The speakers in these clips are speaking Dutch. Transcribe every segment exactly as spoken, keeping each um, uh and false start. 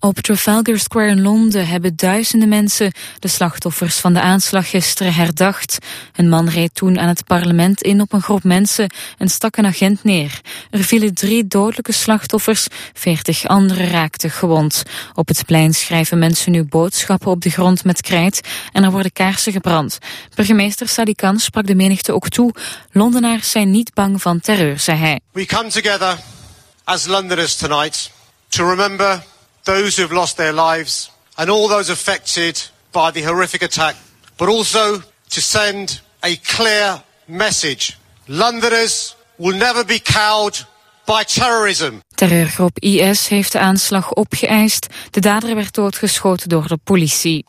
Op Trafalgar Square in Londen hebben duizenden mensen de slachtoffers van de aanslag gisteren herdacht. Een man reed toen aan het parlement in op een groep mensen en stak een agent neer. Er vielen drie dodelijke slachtoffers, veertig anderen raakten gewond. Op het plein schrijven mensen nu boodschappen op de grond met krijt en er worden kaarsen gebrand. Burgemeester Sadiq Khan sprak de menigte ook toe. Londenaars zijn niet bang van terreur, zei hij. We come together as Londoners tonight to remember those who have lost their lives and all those affected by the horrific attack, but also to send a clear message. Londoners will never be cowed by terrorism. Terreurgroep I S heeft de aanslag opgeëist. De dader werd doodgeschoten door de politie.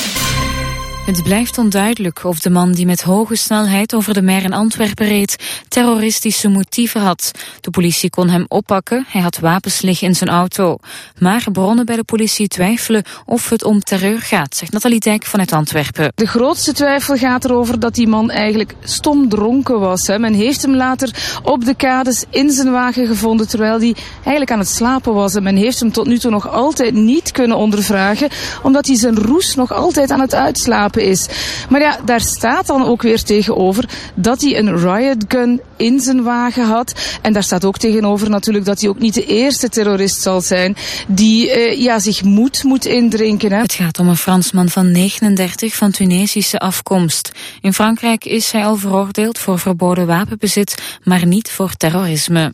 Het blijft onduidelijk of de man die met hoge snelheid over de mer in Antwerpen reed terroristische motieven had. De politie kon hem oppakken, hij had wapens liggen in zijn auto. Maar bronnen bij de politie twijfelen of het om terreur gaat, zegt Nathalie Dijk vanuit Antwerpen. De grootste twijfel gaat erover dat die man eigenlijk stom dronken was. Hè. Men heeft hem later op de kades in zijn wagen gevonden terwijl hij eigenlijk aan het slapen was. En men heeft hem tot nu toe nog altijd niet kunnen ondervragen, omdat hij zijn roes nog altijd aan het uitslapen is. Maar ja, daar staat dan ook weer tegenover dat hij een riot gun in zijn wagen had. En daar staat ook tegenover natuurlijk dat hij ook niet de eerste terrorist zal zijn die uh, ja, zich moed moet indrinken. Hè. Het gaat om een Fransman van negenendertig van Tunesische afkomst. In Frankrijk is hij al veroordeeld voor verboden wapenbezit, maar niet voor terrorisme.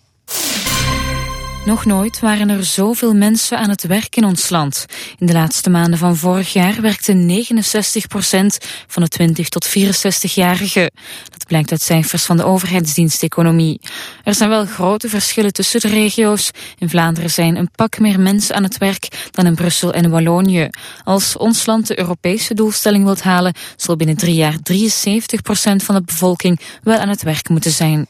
Nog nooit waren er zoveel mensen aan het werk in ons land. In de laatste maanden van vorig jaar werkte negenenzestig procent van de twintig tot vierenzestig-jarigen. Dat blijkt uit cijfers van de overheidsdienst Economie. Er zijn wel grote verschillen tussen de regio's. In Vlaanderen zijn een pak meer mensen aan het werk dan in Brussel en Wallonië. Als ons land de Europese doelstelling wilt halen, zal binnen drie jaar drieënzeventig procent van de bevolking wel aan het werk moeten zijn.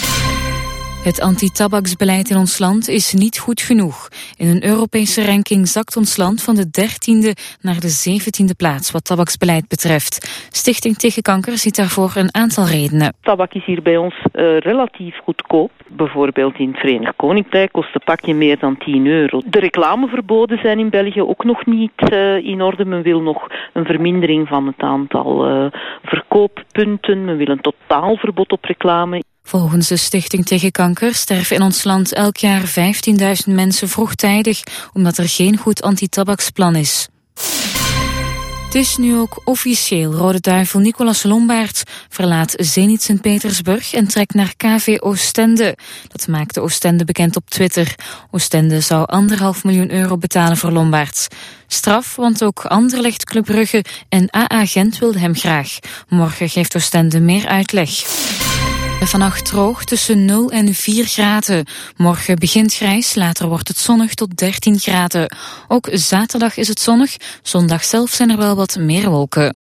Het anti-tabaksbeleid in ons land is niet goed genoeg. In een Europese ranking zakt ons land van de dertiende naar de zeventiende plaats wat tabaksbeleid betreft. Stichting Tegen Kanker ziet daarvoor een aantal redenen. Tabak is hier bij ons uh, relatief goedkoop. Bijvoorbeeld in het Verenigd Koninkrijk kost een pakje meer dan tien euro. De reclameverboden zijn in België ook nog niet uh, in orde. Men wil nog een vermindering van het aantal uh, verkooppunten. Men wil een totaalverbod op reclame. Volgens de Stichting Tegen Kanker sterven in ons land elk jaar vijftienduizend mensen vroegtijdig, omdat er geen goed antitabaksplan is. Het is nu ook officieel. Rode Duivel Nicolas Lombaerts verlaat Zenit Sint-Petersburg en trekt naar K V Oostende. Dat maakte Oostende bekend op Twitter. Oostende zou anderhalf miljoen euro betalen voor Lombaerts. Straf, want ook Anderlecht, Club Brugge en A A Gent wilden hem graag. Morgen geeft Oostende meer uitleg. Vannacht droog tussen nul en vier graden. Morgen begint grijs, later wordt het zonnig tot dertien graden. Ook zaterdag is het zonnig, zondag zelf zijn er wel wat meer wolken.